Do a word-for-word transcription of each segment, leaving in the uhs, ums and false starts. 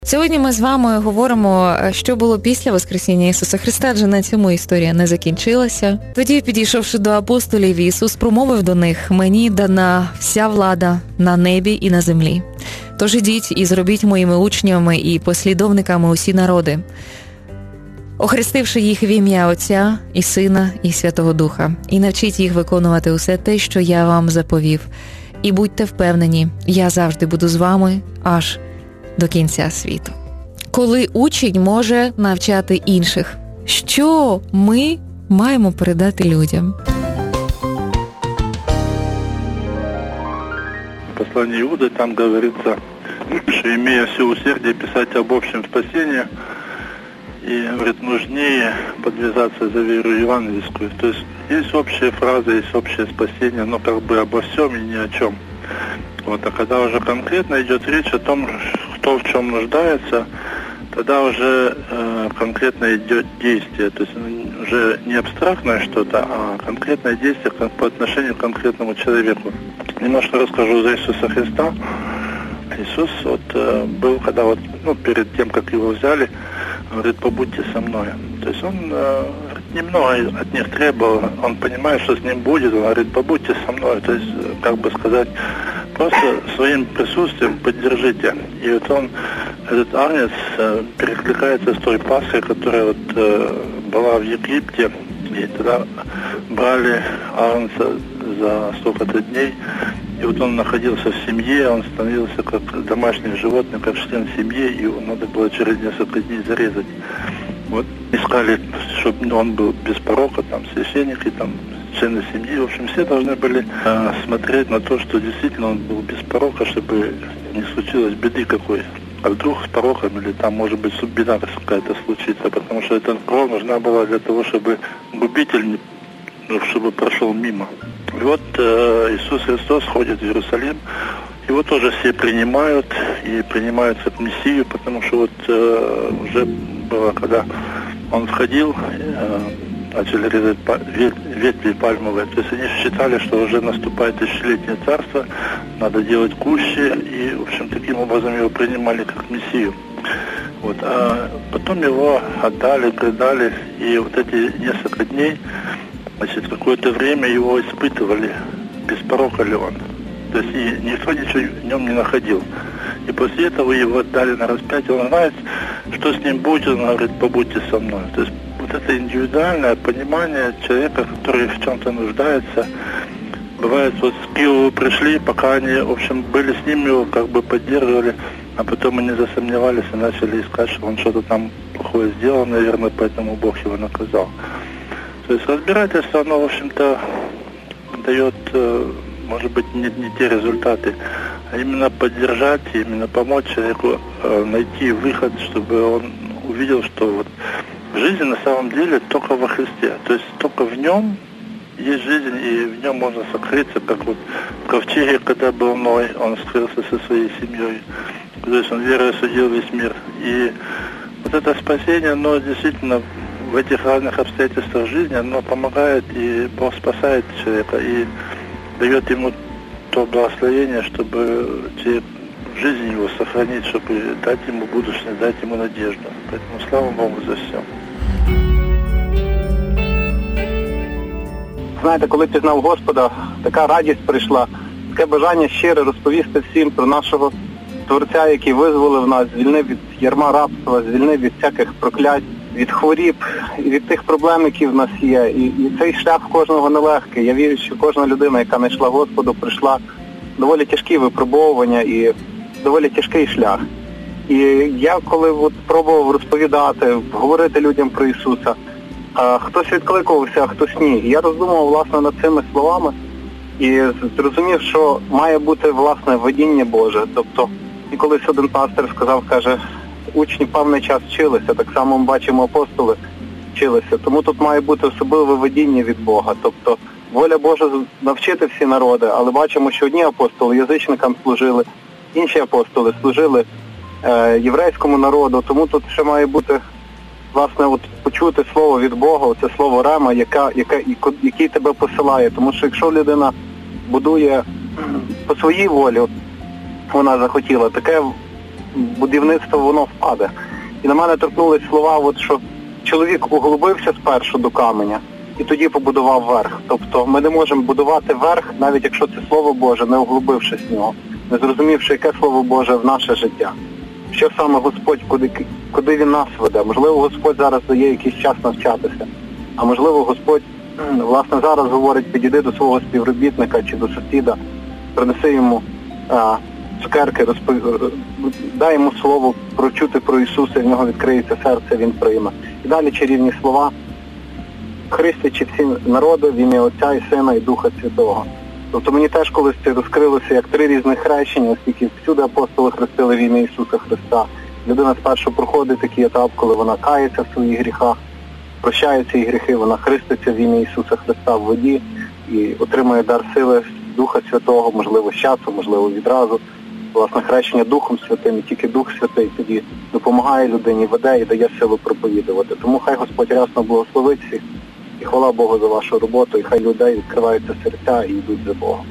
Сьогодні ми з вами говоримо, що було після Воскресіння Ісуса Христа, адже на цьому історія не закінчилася. Тоді, підійшовши до апостолів, Ісус промовив до них: «Мені дана вся влада на небі і на землі. Тож ідіть і зробіть моїми учнями і послідовниками усі народи, охрестивши їх в ім'я Отця і Сина і Святого Духа, і навчіть їх виконувати усе те, що я вам заповів. І будьте впевнені, я завжди буду з вами аж до кінця світу». Коли учень може навчати інших, що ми маємо передати людям? В послании Иуды там говорится, что имея все усердие писать об общем спасении, и, говорит, нужнее подвязаться за веру евангельскую. То есть есть общие фразы, есть общее спасение, но как бы обо всем и ни о чем. Вот, а когда уже конкретно идет речь о том, кто в чем нуждается, тогда уже э, конкретно идет действие. То есть уже не абстрактное что-то, а конкретное действие по отношению к конкретному человеку. Немножко расскажу за Иисуса Христа. Иисус вот э, был, когда вот, ну, перед тем, как его взяли, говорит: «Побудьте со мной». То есть он э, немного от них требовал, он понимает, что с ним будет, он говорит: «Побудьте со мной». То есть, как бы сказать, просто своим присутствием поддержите. И вот он, этот агнец, э, перекликается с той Пасхой, которая вот э, была в Египте, и тогда брали агнца за столько-то дней. И вот он находился в семье, он становился как домашнее животное, как член семьи, и его надо было через несколько дней зарезать. Вот искали, чтобы он был без порока, там священники, там члены семьи. В общем, все должны были э, смотреть на то, что действительно он был без порока, чтобы не случилось беды какой. А вдруг с пороком, или там, может быть, беда какая-то случится, потому что эта кровь нужна была для того, чтобы губитель, ну, чтобы прошел мимо. И вот э, Иисус Христос ходит в Иерусалим, его тоже все принимают, и принимают как Мессию, потому что вот э, уже было, когда он входил, э, начали резать ветви пальмовые, то есть они считали, что уже наступает тысячелетнее царство, надо делать кущи, и, в общем, таким образом его принимали как Мессию. Вот. А потом его отдали, предали, и вот эти несколько дней, значит, какое-то время его испытывали, без порока ли он. То есть и никто ничего в нем не находил. И после этого его отдали на распятие. Он знает, что с ним будет, он говорит: «Побудьте со мной». То есть вот это индивидуальное понимание человека, который в чем-то нуждается. Бывает, вот с Киева пришли, пока они, в общем, были с ним, его как бы поддерживали, а потом они засомневались и начали искать, что он что-то там плохое сделал, наверное, поэтому Бог его наказал. То есть разбирательство, оно, в общем-то, дает, может быть, не, не те результаты, а именно поддержать, именно помочь человеку найти выход, чтобы он увидел, что вот жизнь на самом деле только во Христе. То есть только в нем есть жизнь, и в нем можно сокрыться, как вот в ковчеге, когда был Ной, он скрылся со своей семьей. То есть он верой судил весь мир. И вот это спасение, оно действительно в этих разных обстоятельствах жизни, оно помогает, и Бог спасает человека, и дает ему то благословение, чтобы жизнь его сохранить, чтобы дать ему будущее, дать ему надежду. Поэтому слава Богу за все. Знаєте, коли пізнав Господа, така радість прийшла, таке бажання щире розповісти всім про нашого Творця, який визволив нас, звільнив від ярма рабства, звільнив від всяких проклять, від хворіб і від тих проблем, які в нас є. І, і цей шлях кожного нелегкий. Я вірю, що кожна людина, яка знайшла Господу, прийшла доволі тяжкі випробовування і доволі тяжкий шлях. І я коли от пробував розповідати, говорити людям про Ісуса, а хтось відкликувався, а хтось ні. І я роздумував, власне, над цими словами і зрозумів, що має бути, власне, водіння Боже. Тобто, і колись один пастор сказав, каже, учні певний час вчилися, так само ми бачимо, апостоли вчилися. Тому тут має бути особливе водіння від Бога. Тобто, воля Божа навчити всі народи, але бачимо, що одні апостоли язичникам служили, інші апостоли служили е, єврейському народу. Тому тут ще має бути, власне, от почути слово від Бога, це слово Рема, яка, яка, який тебе посилає. Тому що якщо людина будує по своїй волі, вона захотіла, таке будівництво воно впаде. І на мене торкнулись слова, от, що чоловік углубився спершу до каменя і тоді побудував верх. Тобто ми не можемо будувати верх, навіть якщо це Слово Боже, не углубившись в нього, не зрозумівши, яке Слово Боже в наше життя. Що саме Господь, куди, куди Він нас веде. Можливо, Господь зараз дає якийсь час навчатися. А можливо, Господь, власне, зараз говорить, підійди до свого співробітника чи до сусіда, принеси йому а, цукерки, розпов... дай йому слово прочути про Ісуса, в нього відкриється серце, він прийме. І далі чарівні слова. Хрестячи всі народи в ім'я Отця і Сина і Духа Святого. Тобто мені теж колись це розкрилося як три різних хрещення, оскільки всюди апостоли хрестили в ім'я Ісуса Христа. Людина спершу проходить такий етап, коли вона кається в своїх гріхах, прощає ці гріхи, вона хреститься в ім'я Ісуса Христа в воді і отримує дар сили Духа Святого, можливо, з часу, можливо, відразу. Власне, хрещення Духом Святим, і тільки Дух Святий тоді допомагає людині, веде і дає силу проповідувати. Тому хай Господь рясно благословить всіх. І хвала Богу за вашу роботу, і хай людей відкриваються серця і йдуть за Богом.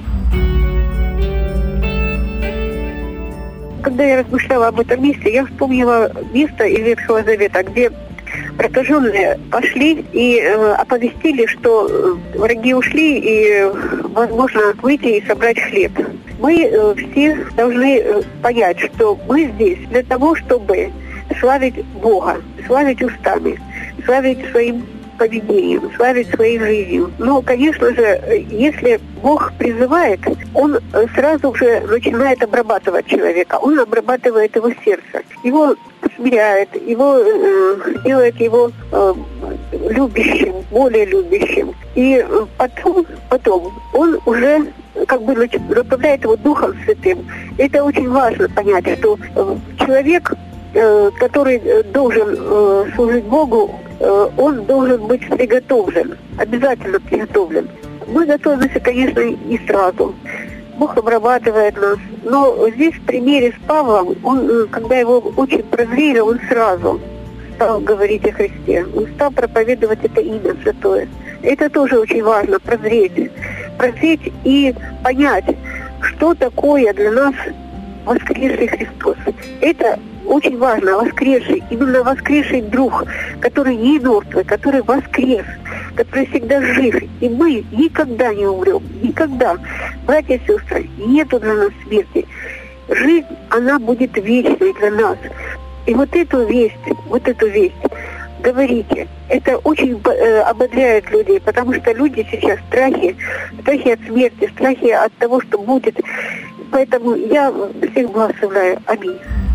Когда я размышляла об этом месте, я вспомнила место из Ветхого Завета, где прокаженные пошли и э, оповестили, что враги ушли и возможно выйти и собрать хлеб. Мы э, все должны э, понять, что мы здесь для того, чтобы славить Бога, славить устами, славить своим поведением, славить своей жизнью. Но, конечно же, если Бог призывает, Он сразу же начинает обрабатывать человека. Он обрабатывает его сердце. Его смиряет, его э, делает его э, любящим, более любящим. И потом, потом он уже как бы направляет его Духом Святым. Это очень важно понять, что э, человек, э, который должен э, служить Богу, он должен быть приготовлен, обязательно приготовлен. Мы готовимся, конечно, не сразу. Бог обрабатывает нас. Но здесь в примере с Павлом, он, когда его очень прозрели, он сразу стал говорить о Христе. Он стал проповедовать это имя святое. Это тоже очень важно, прозреть. Прозреть и понять, что такое для нас воскресший Христос. Это очень важно, воскресший, именно воскресший Друг, который не мертвый, который воскрес, который всегда жив. И мы никогда не умрем, никогда. Братья и сестры, нету для нас смерти. Жизнь, она будет вечной для нас. И вот эту весть, вот эту весть, говорите, это очень э, ободряет людей, потому что люди сейчас в страхе, в страхе от смерти, в страхе от того, что будет. Поэтому я всех благословляю. Аминь.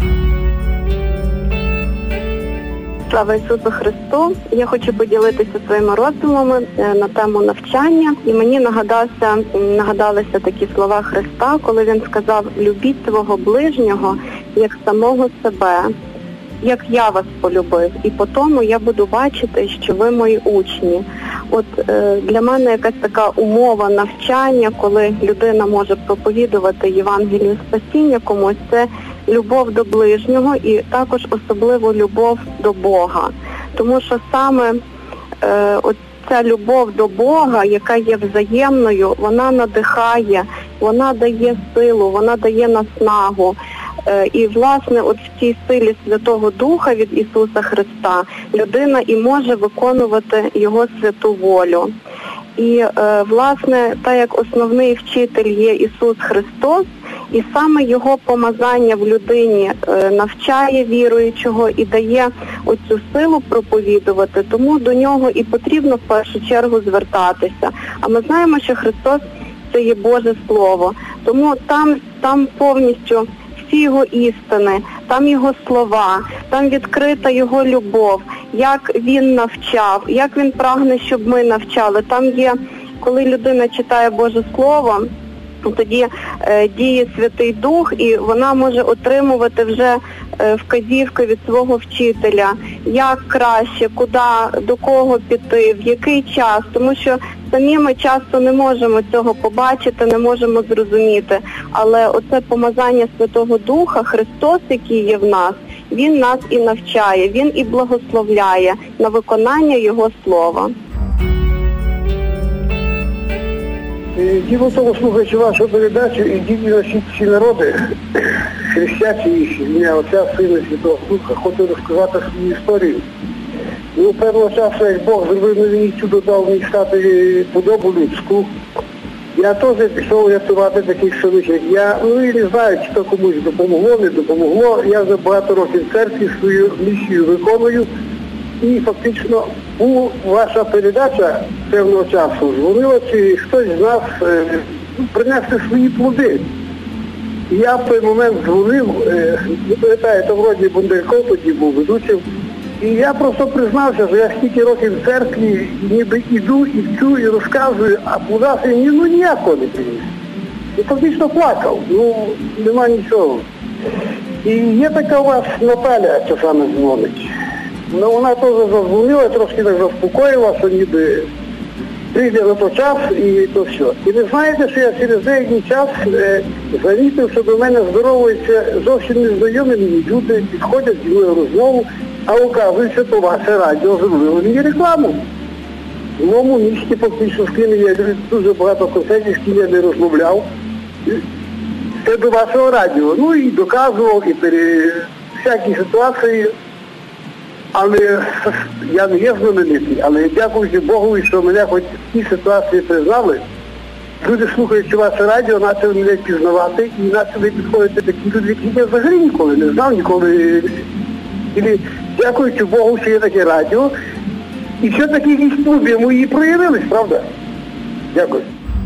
Слава Ісусу Христу! Я хочу поділитися своїми роздумами на тему навчання. І мені нагадався, нагадалися такі слова Христа, коли Він сказав: «Любіть свого ближнього, як самого себе, як я вас полюбив, і по тому я буду бачити, що ви мої учні». От е, для мене якась така умова навчання, коли людина може проповідувати Євангелію спасіння комусь, це любов до ближнього і також особливо любов до Бога. Тому що саме е, от ця любов до Бога, яка є взаємною, вона надихає, вона дає силу, вона дає наснагу. Е, і, власне, от в цій силі Святого Духа від Ісуса Христа людина і може виконувати Його святу волю. І, е, власне, так як основний вчитель є Ісус Христос, і саме Його помазання в людині е, навчає віруючого і дає оцю силу проповідувати, тому до Нього і потрібно в першу чергу звертатися. А ми знаємо, що Христос – це є Боже Слово, тому там, там повністю всі Його істини, там Його слова, там відкрита Його любов, як Він навчав, як Він прагне, щоб ми навчали. Там є, коли людина читає Боже Слово, тоді е, діє Святий Дух, і вона може отримувати вже е, вказівки від свого вчителя, як краще, куди, до кого піти, в який час, тому що самі ми часто не можемо цього побачити, не можемо зрозуміти, але оце помазання Святого Духа, Христос, який є в нас, Він нас і навчає, Він і благословляє на виконання Його слова. Діло в тому, слухаючи вашу передачу і дійсно всі народи, хрестяться їх ім'я Отця, Сина, Святого Духа. Хочу розказати свою історію. Ну, певного часу, як Бог зробив мені чудо, дав мені стати подобу людську. Я теж пішов рятувати таких самих, як я. Ну і не знаю, чи то комусь допомогло, не допомогло. Я вже багато років в церкві свою місію виконую. І фактично була ваша передача певного часу. Дзвонила, чи хтось з нас е, принесли свої плоди. І я в той момент дзвонив, е, не пам'ятаю, то вроді Бондарков тоді був ведучим. І я просто признався, що я стільки років в церкві, ніби іду, і вчу, і розказую, а плода ні, ну ніякого не приніс. І фактично плакав, ну нема нічого. І є така у вас Наталя, що саме дзвонить. Ну вона теж задзвонила, трошки так заспокоїла, що ніби прийде на той час і то все. І ви знаєте, що я через деякий час е, замітив, що до мене здоровуються зовсім незнайомі мені люди, підходять зі мною розмову, а оказується, то ваше радіо зробило мені рекламу. В моєму місті фактично, з ким я дуже багато концертів, з ким я не розмовляв. Це до вашого радіо. Ну і доказував, і пере... всякі ситуації. Але я не є знаменитий, але дякуючи Богу, що мене хоч в цій ситуації признали. Люди, слухаючи ваше радіо, почали мене пізнавати і почали підходити такі люди, які я взагалі ніколи не знав, ніколи. І дякуючи Богу, що є таке радіо. І все-таки якісь плоди мої проявились, правда? Дякую.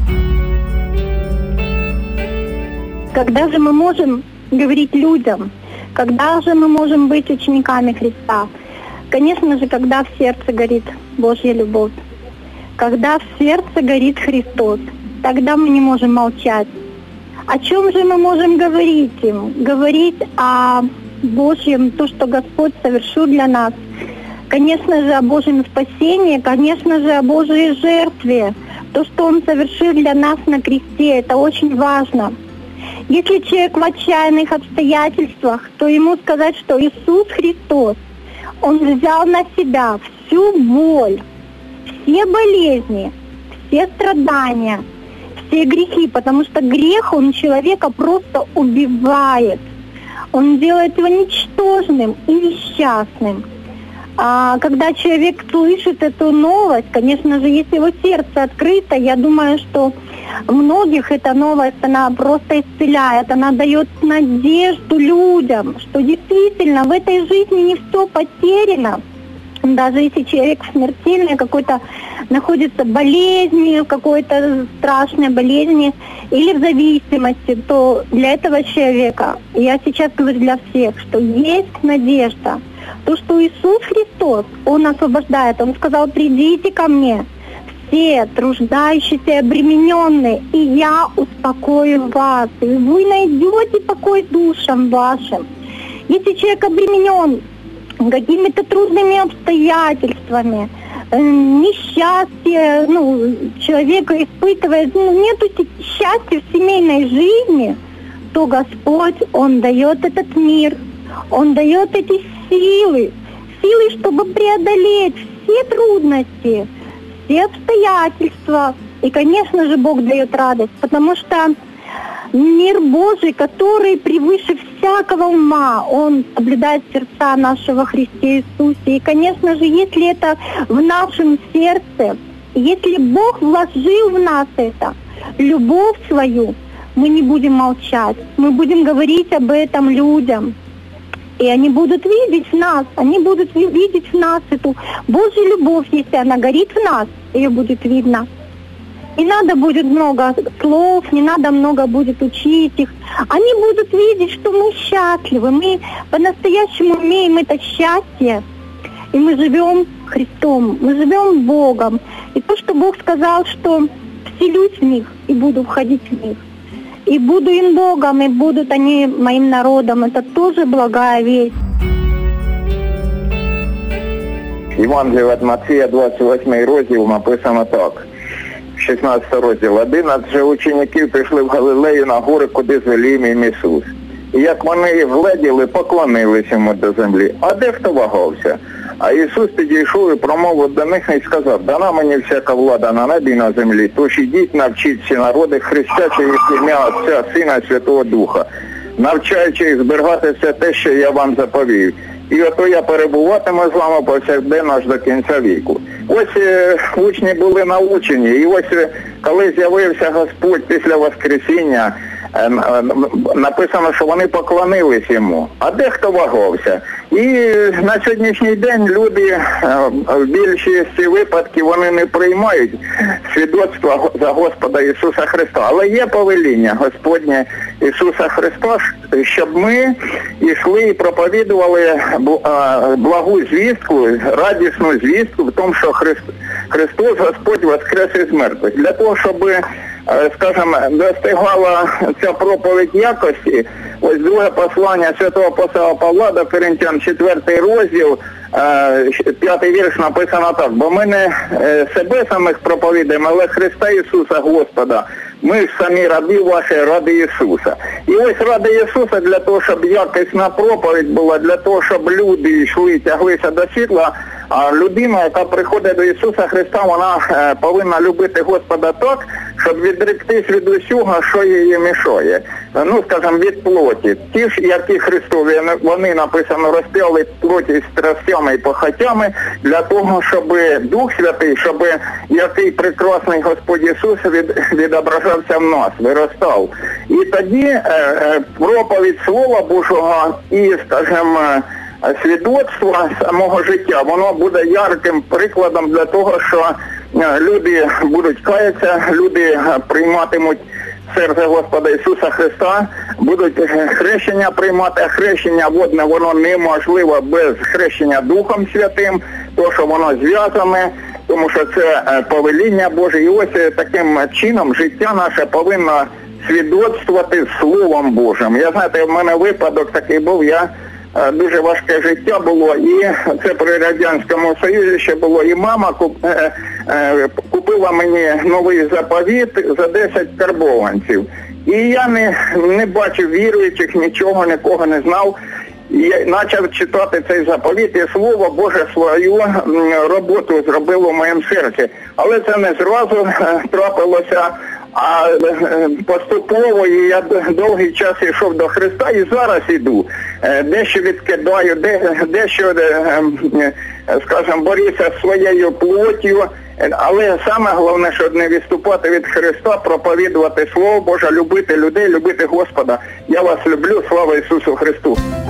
Когда же мы можем говорить людям? Когда же мы можем быть учениками Христа? Конечно же, когда в сердце горит Божья любовь. Когда в сердце горит Христос, тогда мы не можем молчать. О чем же мы можем говорить им? Говорить о Божьем, то, что Господь совершил для нас. Конечно же, о Божьем спасении, конечно же, о Божьей жертве. То, что Он совершил для нас на кресте, это очень важно. Если человек в отчаянных обстоятельствах, то ему сказать, что Иисус Христос, Он взял на себя всю боль, все болезни, все страдания, все грехи, потому что грех, он человека просто убивает. Он делает его ничтожным и несчастным. А когда человек слышит эту новость, конечно же, если его сердце открыто, я думаю, что многих эта новость, она просто исцеляет, она дает надежду людям, что действительно в этой жизни не все потеряно. Даже если человек в смертельной какой-то находится болезни, в какой-то страшной болезни или в зависимости, то для этого человека, я сейчас говорю для всех, что есть надежда. То, что Иисус Христос, Он освобождает. Он сказал: придите ко мне, все труждающиеся и обремененные, и я успокою вас, и вы найдете покой душам вашим. Если человек обременен какими-то трудными обстоятельствами, несчастье, ну, человек испытывает, ну, нету счастья в семейной жизни, то Господь, Он дает этот мир, Он дает эти силы, силы, чтобы преодолеть все трудности, все обстоятельства. И, конечно же, Бог дает радость, потому что мир Божий, который превыше всякого ума, Он соблюдает сердца нашего Христе Иисусе. И, конечно же, если это в нашем сердце, если Бог вложил в нас это, любовь свою, мы не будем молчать, мы будем говорить об этом людям. И они будут видеть в нас, они будут видеть в нас эту Божью любовь, если она горит в нас, ее будет видно. Не надо будет много слов, не надо много будет учить их. Они будут видеть, что мы счастливы, мы по-настоящему имеем это счастье. И мы живем Христом, мы живем Богом. И то, что Бог сказал, что вселюсь в них и буду входить в них. И буду им Богом, и будут они моим народом. Это тоже благая весть. Євангелія від Матвія, двадцять восьмий розділ, написано так. шістнадцятий розділ. одинадцять же учеників пішли в Галилею на гори, куди звелів їм Ісус. І як вони їх вгледіли, поклонились йому до землі. А дехто вагався. А Ісус підійшов і промовив до них і сказав: дана мені всяка влада на небі і на землі, тож ідіть, навчіть всі народи, хрестячи їх в ім'я Отця, Сина і Святого Духа, навчаючи їх зберігати все те, що я вам заповів. І ото я перебуватиму з вами повсякденно аж до кінця віку. Ось е, учні були научені, і ось е, коли з'явився Господь після Воскресіння, е, е, написано, що вони поклонились йому, а дехто вагався. І на сьогоднішній день люди е, в більшості випадків вони не приймають свідоцтва за Господа Ісуса Христа. Але є повеління Господнє Ісуса Христа, щоб ми йшли і проповідували благу звістку, радісну звістку в тому, що Христос Господь воскрес із мертвих. Для того, щоб, скажімо, достигала ця проповідь якості, ось друге послання святого апостола Павла до Коринтян, четвертий розділ, п'ятий вірш написано так: бо ми не себе самих проповідуємо, але Христа Ісуса Господа. Ми ж самі раби ваші, ради Ісуса. І ось ради Ісуса для того, щоб якісна проповідь була, для того, щоб люди йшли, тяглися до світла, а людина, яка приходить до Ісуса Христа, вона е, повинна любити Господа так, щоб відректись від усього, що її мішає. Ну, скажімо, від плоті. Ті ж, які Христові, вони, написано, розп'яли плоті страстями і похотями для того, щоб Дух Святий, щоб який прекрасний Господь Ісус від, відображався в нас, виростав. І тоді е, е, проповідь Слова Божого і, скажімо, свідоцтво самого життя, воно буде ярким прикладом для того, що люди будуть каятися, люди прийматимуть серце Господа Ісуса Христа, будуть хрещення приймати, а хрещення водне, воно неможливо без хрещення Духом Святим, то, що воно зв'язане, тому що це повеління Боже. І ось таким чином життя наше повинно свідоцтвувати Словом Божим. Я, знаєте, в мене випадок такий був, я дуже важке життя було, і це при Радянському Союзі ще було, і мама куп, е, е, купила мені новий заповіт за десять карбованців. І я не, не бачив віруючих, нічого, нікого не знав. І я почав читати цей заповіт, і Слово Боже свою роботу зробило в моєму серці. Але це не зразу трапилося, а поступово я довгий час йшов до Христа і зараз іду. Дещо відкидаю, дещо, скажімо, борюся з своєю плоттю. Але саме головне, щоб не відступати від Христа, проповідувати Слово Боже, любити людей, любити Господа. Я вас люблю, слава Ісусу Христу!